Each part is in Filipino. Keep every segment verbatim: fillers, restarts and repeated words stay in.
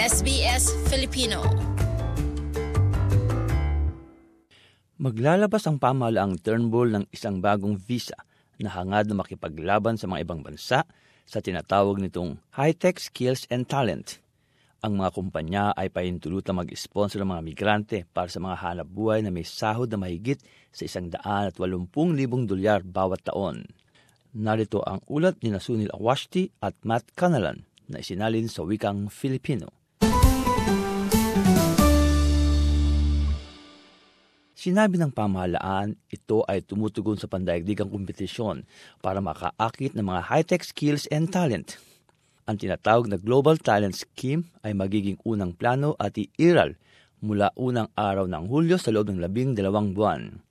S B S Filipino. Maglalabas ang pamahalaang Turnbull ng isang bagong visa na hangad na makipaglaban sa mga ibang bansa sa tinatawag nitong High-Tech Skills and Talent. Ang mga kumpanya ay pahintulutang mag-sponsor ng mga migrante para sa mga hanap buhay na may sahod na mahigit sa isang daan at walumpung libong dolyar bawat taon. Narito ang ulat ni Sunil Awashti at Matt Canalan na isinalin sa wikang Filipino. Sinabi ng pamahalaan, ito ay tumutugon sa pandaigdigang kompetisyon para makaakit ng mga high-tech skills and talent. Ang tinatawag na Global Talent Scheme ay magiging unang plano at iiral mula unang araw ng Hulyo sa loob ng labing dalawang buwan.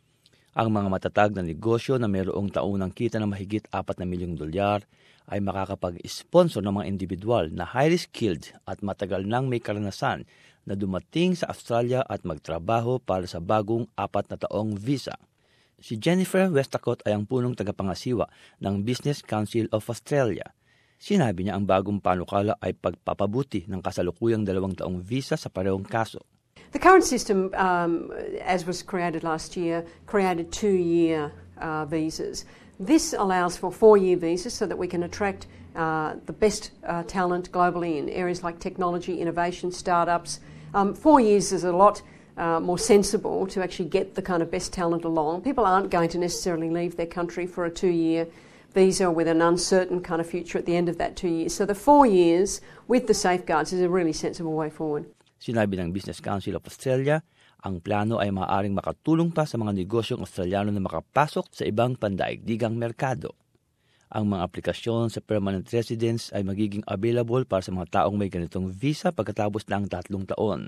Ang mga matatag na negosyo na mayroong taunang kita ng mahigit apat na milyong dolyar ay makakapag-sponsor ng mga individual na highly skilled at matagal nang may karanasan na dumating sa Australia at magtrabaho para sa bagong apat na taong visa. Si Jennifer Westacott ay ang punong tagapangasiwa ng Business Council of Australia. Sinabi niya ang bagong panukala ay pagpapabuti ng kasalukuyang dalawang taong visa sa parehong kaso. The current system, um, as was created last year, created two-year uh, visas. This allows for four-year visas so that we can attract uh, the best uh, talent globally in areas like technology, innovation, startups. Um, four years is a lot uh, more sensible to actually get the kind of best talent along. People aren't going to necessarily leave their country for a two-year visa with an uncertain kind of future at the end of that two years. So the four years with the safeguards is a really sensible way forward. Sinabi ng Business Council of Australia, ang plano ay maaaring makatulong pa sa mga negosyong Australiano na makapasok sa ibang pandaigdigang merkado. Ang mga aplikasyon sa permanent residence ay magiging available para sa mga taong may ganitong visa pagkatapos ng tatlong taon.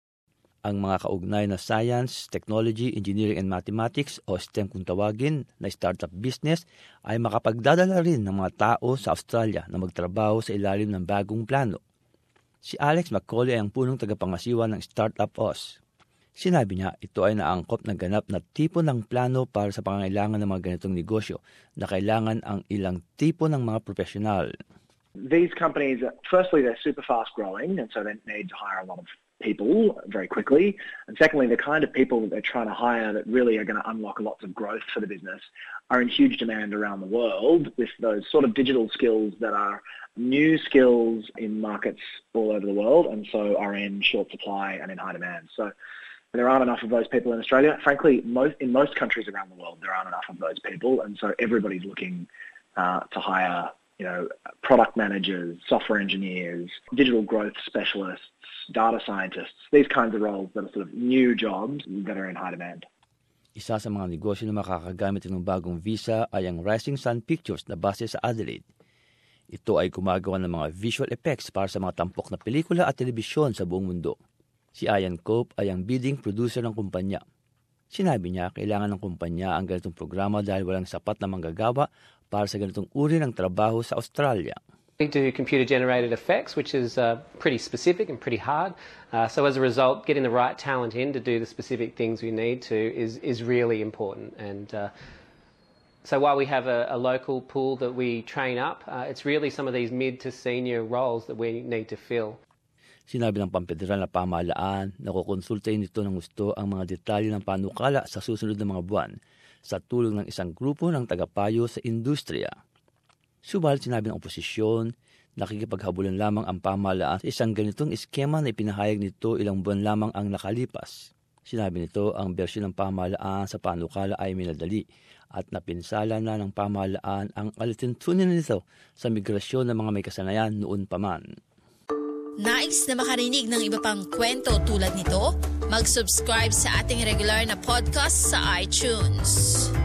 Ang mga kaugnay na science, technology, engineering and mathematics o STEM kung tawagin na startup business ay makapagdadala rin ng mga tao sa Australia na magtrabaho sa ilalim ng bagong plano. Si Alex Macaulay ay ang punong tagapangasiwa ng Startup Oz. Sinabi niya, ito ay naangkop na ganap na tipo ng plano para sa pangangailangan ng mga ganitong negosyo na kailangan ang ilang tipo ng mga profesional. These companies, firstly, they're super fast growing, and so they need to hire a lot of people very quickly. And secondly, the kind of people that they're trying to hire that really are going to unlock lots of growth for the business are in huge demand around the world with those sort of digital skills that are new skills in markets all over the world and so are in short supply and in high demand. So there aren't enough of those people in Australia. Frankly, most, in most countries around the world, there aren't enough of those people, and so everybody's looking uh, to hire, you know, product managers, software engineers, digital growth specialists, data scientists, these kinds of roles that are sort of new jobs that are in high demand. Isa sa mga negosyo na makakagamit ng bagong visa ay ang Rising Sun Pictures na base sa Adelaide. Ito ay gumagawa ng mga visual effects para sa mga tampok na pelikula at telebisyon sa buong mundo. Si Ian Cope ay ang bidding producer ng kumpanya. Sinabi niya, kailangan ng kumpanya ang ganitong programa dahil walang sapat na manggagawa para sa ganitong uri ng trabaho sa Australia. We do computer-generated effects, which is uh, pretty specific and pretty hard. Uh, so as a result, getting the right talent in to do the specific things we need to is, is really important. And uh, so while we have a, a local pool that we train up, uh, it's really some of these mid to senior roles that we need to fill. Sinabi ng pamfederal na pamahalaan na kukonsultahin nito ng gusto ang mga detalye ng panukala sa susunod na mga buwan sa tulong ng isang grupo ng tagapayo sa industriya. Subalit sinabi ng oposisyon, nakikipaghabulan lamang ang pamahalaan sa isang ganitong eskema na ipinahayag nito ilang buwan lamang ang nakalipas. Sinabi nito ang bersyon ng pamahalaan sa panukala ay minadali at napinsala na ng pamahalaan ang alituntunin nito sa migrasyon ng mga may kasanayan noon pa man. Nais na makarinig ng iba pang kwento tulad nito? Mag-subscribe sa ating regular na podcast sa iTunes.